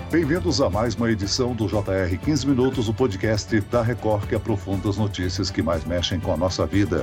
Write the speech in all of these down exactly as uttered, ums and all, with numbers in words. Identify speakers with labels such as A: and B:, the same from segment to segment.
A: Bem-vindos a mais uma edição do J R quinze Minutos, o podcast da Record que aprofunda as notícias que mais mexem com a nossa vida.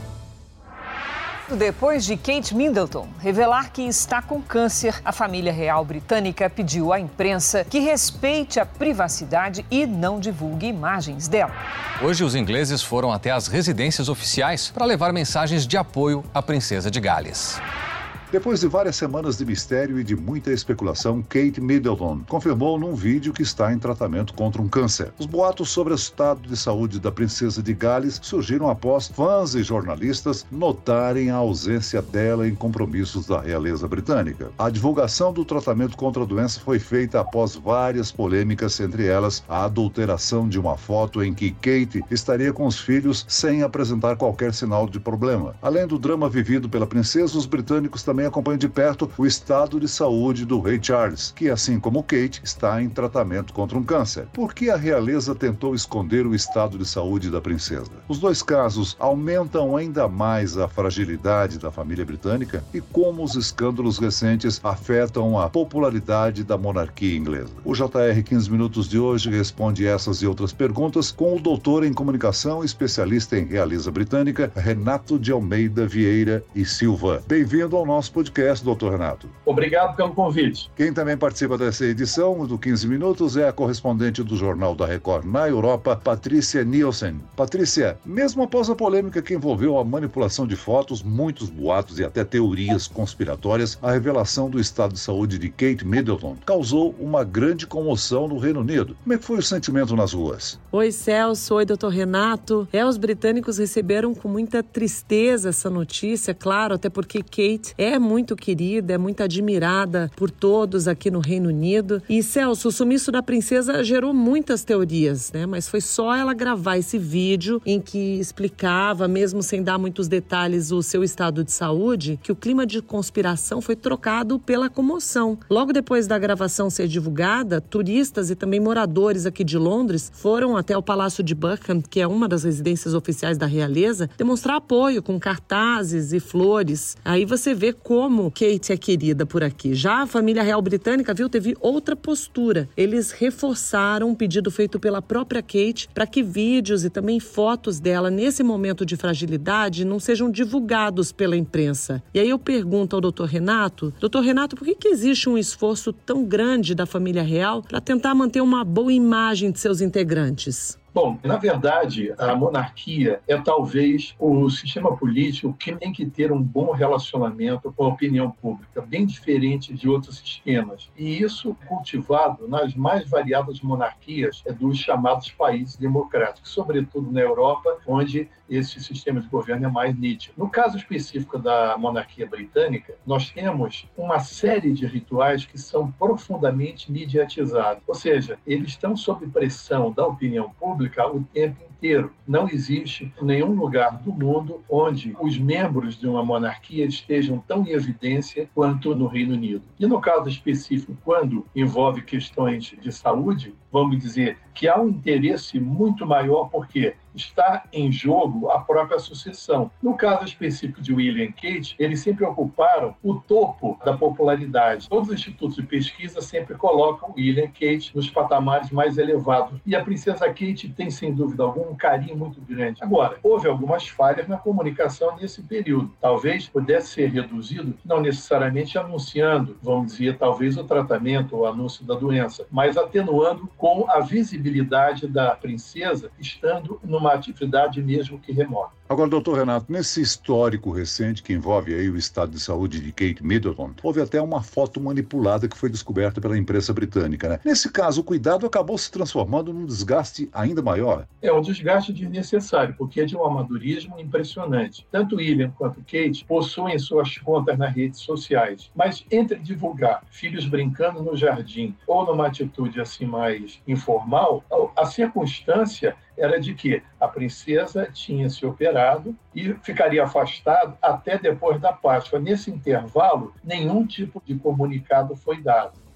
B: Depois de Kate Middleton revelar que está com câncer, a família real britânica pediu à imprensa que respeite a privacidade e não divulgue imagens dela.
C: Hoje, os ingleses foram até as residências oficiais para levar mensagens de apoio à princesa de Gales.
A: Depois de várias semanas de mistério e de muita especulação, Kate Middleton confirmou num vídeo que está em tratamento contra um câncer. Os boatos sobre o estado de saúde da princesa de Gales surgiram após fãs e jornalistas notarem a ausência dela em compromissos da realeza britânica. A divulgação do tratamento contra a doença foi feita após várias polêmicas, entre elas a adulteração de uma foto em que Kate estaria com os filhos sem apresentar qualquer sinal de problema. Além do drama vivido pela princesa, os britânicos também acompanha de perto o estado de saúde do rei Charles, que, assim como Kate, está em tratamento contra um câncer. Por que a realeza tentou esconder o estado de saúde da princesa? Os dois casos aumentam ainda mais a fragilidade da família britânica e como os escândalos recentes afetam a popularidade da monarquia inglesa. O J R quinze Minutos de hoje responde essas e outras perguntas com o doutor em comunicação e especialista em realeza britânica, Renato de Almeida Vieira e Silva. Bem-vindo ao nosso podcast, doutor Renato.
D: Obrigado pelo convite.
A: Quem também participa dessa edição do quinze Minutos é a correspondente do Jornal da Record na Europa, Patrícia Nielsen. Patrícia, mesmo após a polêmica que envolveu a manipulação de fotos, muitos boatos e até teorias conspiratórias, a revelação do estado de saúde de Kate Middleton causou uma grande comoção no Reino Unido. Como é que foi o sentimento nas ruas?
E: Oi, Celso. Oi, doutor Renato. É, os britânicos receberam com muita tristeza essa notícia, claro, até porque Kate é muito querida, é muito admirada por todos aqui no Reino Unido. E, Celso, o sumiço da princesa gerou muitas teorias, né? Mas foi só ela gravar esse vídeo em que explicava, mesmo sem dar muitos detalhes, o seu estado de saúde, que o clima de conspiração foi trocado pela comoção. Logo depois da gravação ser divulgada, turistas e também moradores aqui de Londres foram até o Palácio de Buckingham, que é uma das residências oficiais da realeza, demonstrar apoio com cartazes e flores. Aí você vê como Kate é querida por aqui. Já a família real britânica, viu, teve outra postura. Eles reforçaram um pedido feito pela própria Kate para que vídeos e também fotos dela nesse momento de fragilidade não sejam divulgados pela imprensa. E aí eu pergunto ao doutor Renato, doutor Renato, por que que existe um esforço tão grande da família real para tentar manter uma boa imagem de seus integrantes?
D: Bom, na verdade, a monarquia é talvez o sistema político que tem que ter um bom relacionamento com a opinião pública, bem diferente de outros sistemas. E isso é cultivado nas mais variadas monarquias dos chamados países democráticos, sobretudo na Europa, onde esse sistema de governo é mais nítido. No caso específico da monarquia britânica, nós temos uma série de rituais que são profundamente mediatizados. Ou seja, eles estão sob pressão da opinião pública o tempo inteiro. Não existe nenhum lugar do mundo onde os membros de uma monarquia estejam tão em evidência quanto no Reino Unido. E no caso específico, quando envolve questões de saúde, vamos dizer que há um interesse muito maior porque está em jogo a própria sucessão. No caso específico de William e Kate, eles sempre ocuparam o topo da popularidade. Todos os institutos de pesquisa sempre colocam William e Kate nos patamares mais elevados. E a princesa Kate tem, sem dúvida alguma, um carinho muito grande. Agora, houve algumas falhas na comunicação nesse período. Talvez pudesse ser reduzido, não necessariamente anunciando, vamos dizer, talvez o tratamento ou o anúncio da doença, mas atenuando com a visibilidade da princesa estando numa atividade mesmo que remota.
A: Agora, doutor Renato, nesse histórico recente que envolve aí o estado de saúde de Kate Middleton, houve até uma foto manipulada que foi descoberta pela imprensa britânica, né? Nesse caso, o cuidado acabou se transformando num desgaste ainda maior.
D: É um desgaste desnecessário, porque é de um amadorismo impressionante. Tanto William quanto Kate possuem suas contas nas redes sociais, mas entre divulgar filhos brincando no jardim ou numa atitude assim mais informal, a circunstância era de que a princesa tinha se operado e ficaria afastado até depois da Páscoa. Nesse intervalo, nenhum tipo de comunicado foi dado.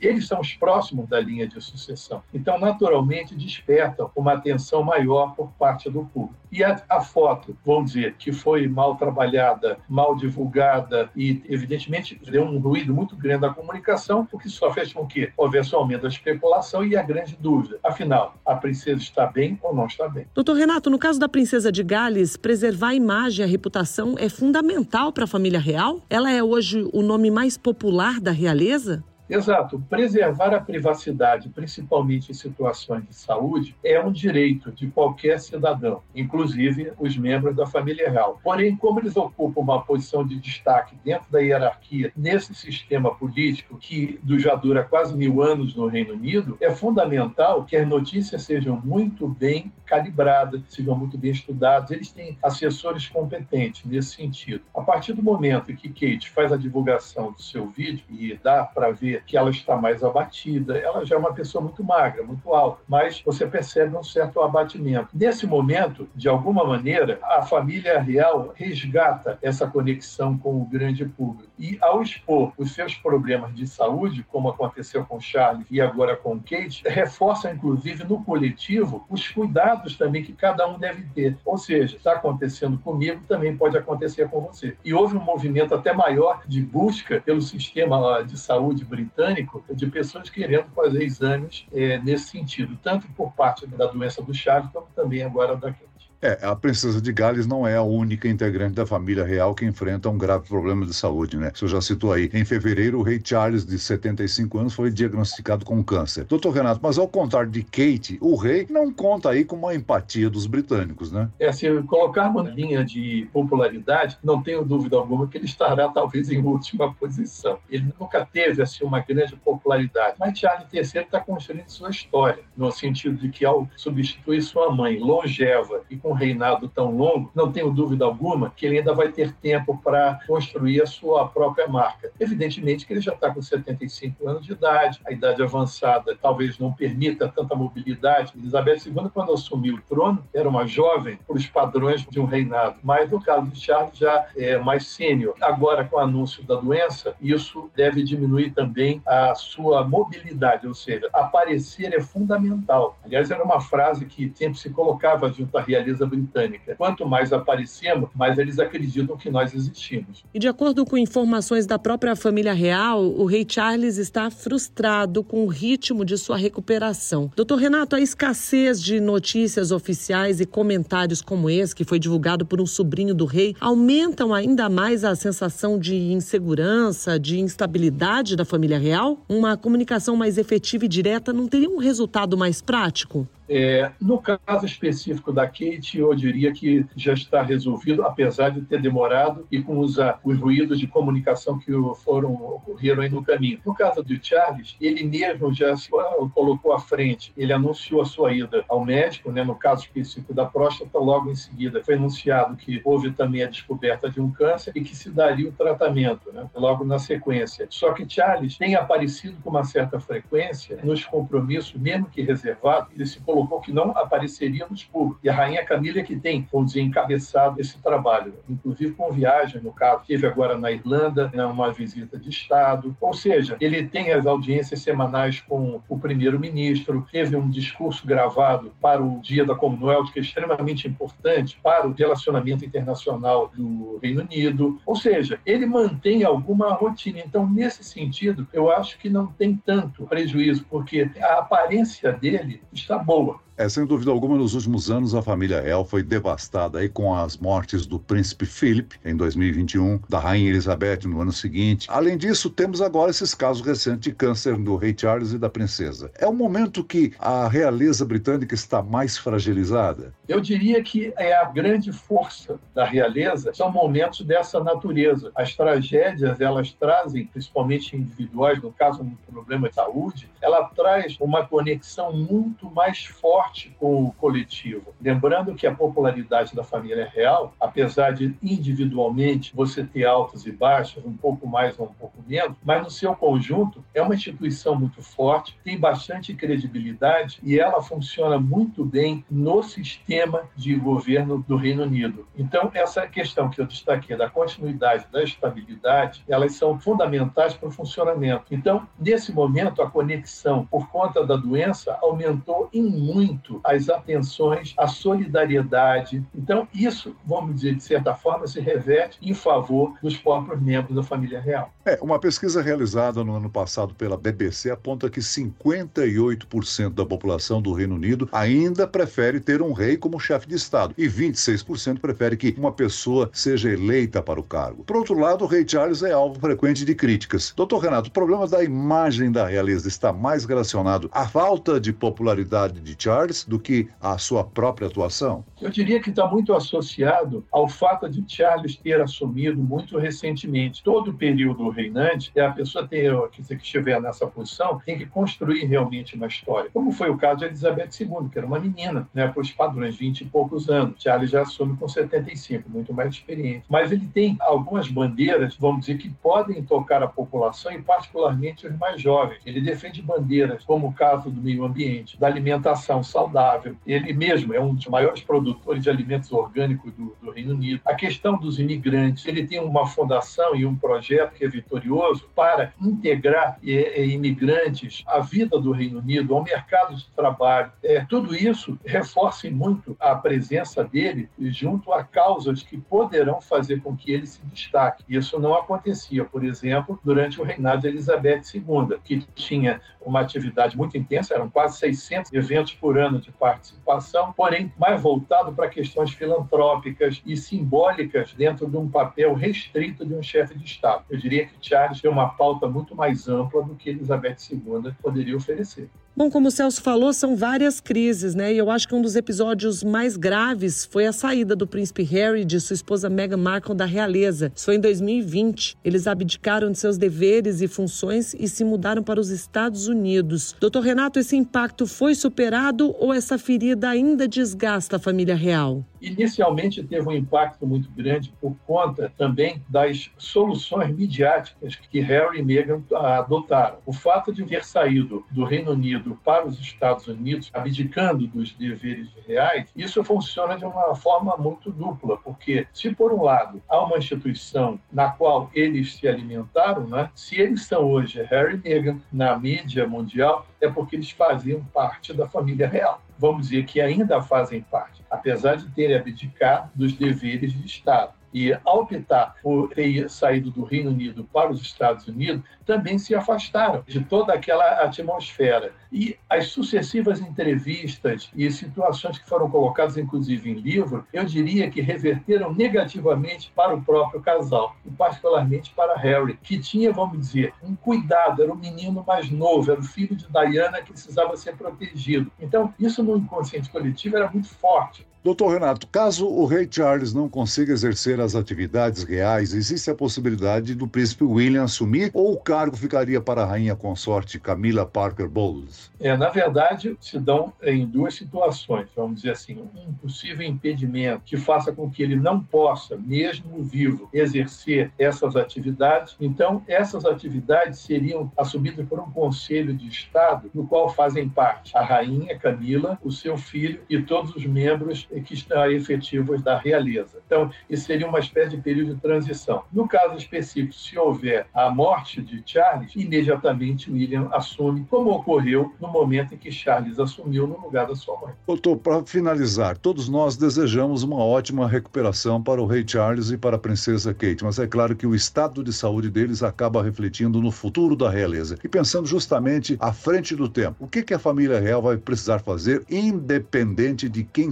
D: eles são os próximos da linha de sucessão. Então, naturalmente, despertam uma atenção maior por parte do público. E a, a foto, vamos dizer, que foi mal trabalhada, mal divulgada e, evidentemente, deu um ruído muito grande na comunicação, o que só fez com que houvesse um aumento da especulação e a grande dúvida. Afinal, a princesa está bem ou não está bem?
E: Doutor Renato, no caso da princesa de Gales, preservar a imagem e a reputação é fundamental para a família real? Ela é hoje o nome mais popular da realeza?
D: Exato. Preservar a privacidade, principalmente em situações de saúde, é um direito de qualquer cidadão, inclusive os membros da família real. Porém, como eles ocupam uma posição de destaque dentro da hierarquia nesse sistema político que já dura quase mil anos no Reino Unido, é fundamental que as notícias sejam muito bem calibradas, sejam muito bem estudadas. Eles têm assessores competentes nesse sentido. A partir do momento em que Kate faz a divulgação do seu vídeo e dá para ver que ela está mais abatida, ela já é uma pessoa muito magra, muito alta, mas você percebe um certo abatimento. Nesse momento, de alguma maneira, a família real resgata essa conexão com o grande público. E ao expor os seus problemas de saúde, como aconteceu com Charles e agora com Kate, reforça, inclusive, no coletivo, os cuidados também que cada um deve ter. Ou seja, está acontecendo comigo, também pode acontecer com você. E houve um movimento até maior de busca pelo sistema de saúde britânico de pessoas querendo fazer exames é, nesse sentido, tanto por parte da doença do Charles, como também agora da Kate.
A: É, a princesa de Gales não é a única integrante da família real que enfrenta um grave problema de saúde, né? O senhor já citou aí. Em fevereiro, o rei Charles, de setenta e cinco anos, foi diagnosticado com câncer. Doutor Renato, mas ao contrário de Kate, o rei não conta aí com uma empatia dos britânicos, né?
D: É, se colocarmos na linha de popularidade, não tenho dúvida alguma que ele estará talvez em última posição. Ele nunca teve assim uma grande popularidade, mas Charles terceiro está construindo sua história, no sentido de que ao substituir sua mãe longeva e com um reinado tão longo, não tenho dúvida alguma que ele ainda vai ter tempo para construir a sua própria marca. Evidentemente que ele já está com setenta e cinco anos de idade, a idade avançada talvez não permita tanta mobilidade. Elizabeth segunda, quando assumiu o trono, era uma jovem para os padrões de um reinado, mas no caso de Charles já é mais sênior. Agora, com o anúncio da doença, isso deve diminuir também a sua mobilidade, ou seja, aparecer é fundamental. Aliás, era uma frase que sempre se colocava junto à realeza britânica. Quanto mais aparecemos, mais eles acreditam que nós existimos.
E: E de acordo com informações da própria família real, o rei Charles está frustrado com o ritmo de sua recuperação. Doutor Renato, a escassez de notícias oficiais e comentários como esse, que foi divulgado por um sobrinho do rei, aumentam ainda mais a sensação de insegurança, de instabilidade da família real? Uma comunicação mais efetiva e direta não teria um resultado mais prático?
D: É, no caso específico da Kate, eu diria que já está resolvido, apesar de ter demorado e com os, os ruídos de comunicação que foram, ocorreram aí no caminho. No caso do Charles, ele mesmo já se colocou à frente, ele anunciou a sua ida ao médico, né, no caso específico da próstata, logo em seguida foi anunciado que houve também a descoberta de um câncer e que se daria o tratamento, né, logo na sequência. Só que Charles tem aparecido com uma certa frequência nos compromissos, mesmo que reservado, ele se colocou que não apareceria nos públicos. E a rainha Camila é que tem, vamos dizer, encabeçado esse trabalho, inclusive com viagem, no caso, teve agora na Irlanda, né, uma visita de Estado. Ou seja, ele tem as audiências semanais com o primeiro-ministro, teve um discurso gravado para o Dia da Commonwealth, que é extremamente importante para o relacionamento internacional do Reino Unido. Ou seja, ele mantém alguma rotina. Então, nesse sentido, eu acho que não tem tanto prejuízo, porque a aparência dele está boa.
A: É, sem dúvida alguma, nos últimos anos a família real foi devastada aí com as mortes do príncipe Philip em dois mil e vinte e um, da rainha Elizabeth no ano seguinte. Além disso, temos agora esses casos recentes de câncer do rei Charles e da princesa. É um momento que a realeza britânica está mais fragilizada?
D: Eu diria que é a grande força da realeza, são momentos dessa natureza. As tragédias, elas trazem, principalmente individuais, no caso um problema de saúde, ela traz uma conexão muito mais forte forte com o coletivo. Lembrando que a popularidade da família real, apesar de individualmente você ter altos e baixos, um pouco mais ou um pouco menos, mas no seu conjunto é uma instituição muito forte, tem bastante credibilidade e ela funciona muito bem no sistema de governo do Reino Unido. Então, essa questão que eu destaquei da continuidade, da estabilidade, elas são fundamentais para o funcionamento. Então, nesse momento, a conexão, por conta da doença, aumentou em muito as atenções, a solidariedade. Então, isso, vamos dizer, de certa forma, se reverte em favor dos próprios membros da família real.
A: É, uma pesquisa realizada no ano passado pela B B C aponta que cinquenta e oito por cento da população do Reino Unido ainda prefere ter um rei como chefe de Estado e vinte e seis por cento prefere que uma pessoa seja eleita para o cargo. Por outro lado, o rei Charles é alvo frequente de críticas. doutor Renato, o problema da imagem da realeza está mais relacionado à falta de popularidade de Charles do que à sua própria atuação?
D: Eu diria que está muito associado ao fato de Charles ter assumido muito recentemente. Todo o período reinante, a pessoa ter, que estiver nessa posição tem que construir realmente uma história. Como foi o caso de Elizabeth segunda, que era uma menina, né, para os padrões, vinte e poucos anos. Charles já assume com setenta e cinco, muito mais experiente. Mas ele tem algumas bandeiras, vamos dizer, que podem tocar a população e particularmente os mais jovens. Ele defende bandeiras como o caso do meio ambiente, da alimentação saudável. Ele mesmo é um dos maiores produtores de alimentos orgânicos do, do Reino Unido. A questão dos imigrantes, ele tem uma fundação e um projeto que é vitorioso para integrar é, imigrantes à vida do Reino Unido, ao mercado de trabalho. É, tudo isso reforça muito a presença dele junto a causas que poderão fazer com que ele se destaque. Isso não acontecia, por exemplo, durante o reinado de Elizabeth segunda, que tinha uma atividade muito intensa, eram quase seiscentos eventos por ano de participação, porém mais voltado para questões filantrópicas e simbólicas dentro de um papel restrito de um chefe de Estado. Eu diria que Charles tem uma pauta muito mais ampla do que Elizabeth segunda poderia oferecer.
E: Bom, como o Celso falou, são várias crises, né? E eu acho que um dos episódios mais graves foi a saída do príncipe Harry e de sua esposa Meghan Markle da realeza. Isso foi em dois mil e vinte. Eles abdicaram de seus deveres e funções e se mudaram para os Estados Unidos. doutor Renato, esse impacto foi superado ou essa ferida ainda desgasta a família real?
D: Inicialmente teve um impacto muito grande por conta também das soluções midiáticas que Harry e Meghan adotaram. O fato de ter saído do Reino Unido para os Estados Unidos, abdicando dos deveres reais, isso funciona de uma forma muito dupla, porque se por um lado há uma instituição na qual eles se alimentaram, né? Se eles são hoje Harry e Meghan na mídia mundial, é porque eles faziam parte da família real. Vamos dizer que ainda fazem parte, apesar de terem abdicado dos deveres de Estado. E, ao optar por ter saído do Reino Unido para os Estados Unidos, também se afastaram de toda aquela atmosfera. E as sucessivas entrevistas e situações que foram colocadas, inclusive em livro, eu diria que reverteram negativamente para o próprio casal, e particularmente para Harry, que tinha, vamos dizer, um cuidado, era o menino mais novo, era o filho de Diana que precisava ser protegido. Então, isso no inconsciente coletivo era muito forte.
A: doutor Renato, caso o rei Charles não consiga exercer as atividades reais, existe a possibilidade do príncipe William assumir ou o cargo ficaria para a rainha consorte Camilla Parker Bowles?
D: É, na verdade, se dão em duas situações, vamos dizer assim, um possível impedimento que faça com que ele não possa, mesmo vivo, exercer essas atividades. Então, essas atividades seriam assumidas por um conselho de Estado, no qual fazem parte a rainha Camila, o seu filho e todos os membros que estão efetivos da realeza. Então, isso seria uma espécie de período de transição. No caso específico, se houver a morte de Charles, imediatamente William assume, como ocorreu no momento em que Charles assumiu no lugar da sua mãe.
A: Doutor, para finalizar, todos nós desejamos uma ótima recuperação para o rei Charles e para a princesa Kate, mas é claro que o estado de saúde deles acaba refletindo no futuro da realeza. E pensando justamente à frente do tempo, o que, que a família real vai precisar fazer, independente de quem seja o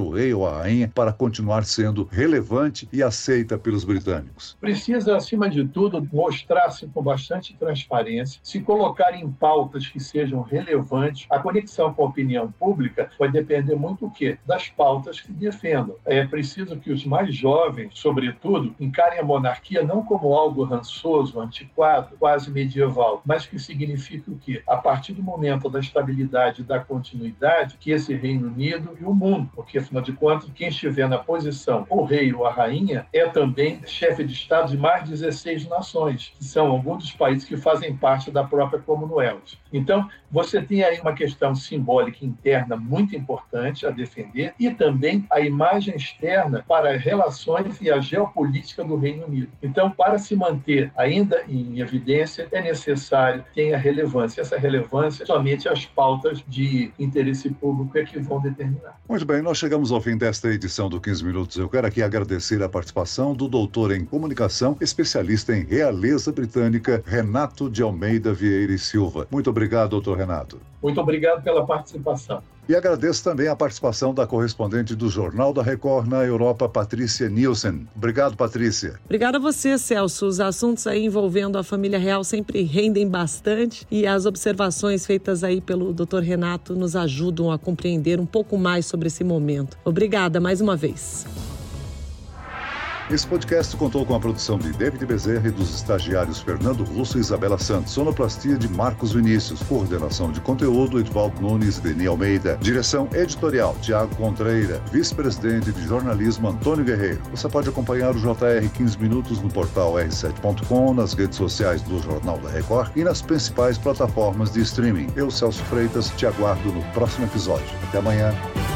A: o rei ou a rainha para continuar sendo relevante e aceita pelos britânicos?
D: Precisa, acima de tudo, mostrar-se com bastante transparência, se colocar em pautas que sejam relevantes. A conexão com a opinião pública vai depender muito o quê? Das pautas que defendam. É preciso que os mais jovens, sobretudo, encarem a monarquia não como algo rançoso, antiquado, quase medieval, mas que significa o quê? A partir do momento da estabilidade e da continuidade, que esse Reino Unido e o mundo, porque, afinal de contas, quem estiver na posição, o rei ou a rainha, é também chefe de Estado de mais dezesseis nações, que são alguns dos países que fazem parte da própria Commonwealth. Então, você tem aí uma questão simbólica interna muito importante a defender e também a imagem externa para as relações e a geopolítica do Reino Unido. Então, para se manter ainda em evidência, é necessário que tenha relevância. Essa relevância, somente as pautas de interesse público é que vão determinar.
A: Muito bem, nós chegamos ao fim desta edição do quinze Minutos. Eu quero aqui agradecer a participação do doutor em comunicação, especialista em realeza britânica, Renato de Almeida Vieira e Silva. Muito obrigado, doutor Renato.
D: Muito obrigado pela participação.
A: E agradeço também a participação da correspondente do Jornal da Record na Europa, Patrícia Nielsen. Obrigado, Patrícia.
E: Obrigada a você, Celso. Os assuntos aí envolvendo a família real sempre rendem bastante e as observações feitas aí pelo doutor Renato nos ajudam a compreender um pouco mais sobre esse momento. Obrigada mais uma vez.
A: Esse podcast contou com a produção de David Bezerra e dos estagiários Fernando Russo e Isabela Santos, sonoplastia de Marcos Vinícius, coordenação de conteúdo Edvaldo Nunes e Deni Almeida, direção editorial Tiago Contreira, vice-presidente de jornalismo Antônio Guerreiro. Você pode acompanhar o J R quinze Minutos no portal R sete ponto com, nas redes sociais do Jornal da Record e nas principais plataformas de streaming. Eu, Celso Freitas, te aguardo no próximo episódio. Até amanhã.